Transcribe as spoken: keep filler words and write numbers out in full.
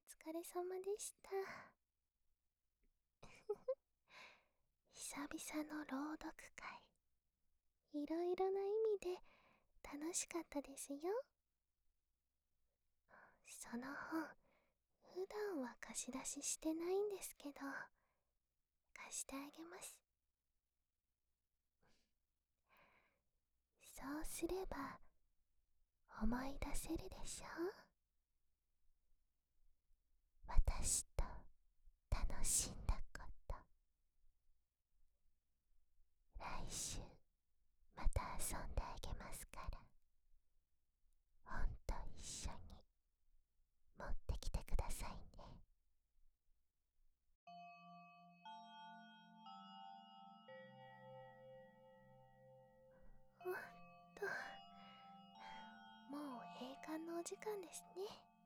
疲れ様でした。久々の朗読会、いろいろな意味で楽しかったですよ。その本、普段は貸し出ししてないんですけど、貸してあげます。そうすれば思い出せるでしょう。私と楽しんだこと。来週また遊んであげますから、本と一緒に持ってきてくださいね。おっと、もう閉館のお時間ですね。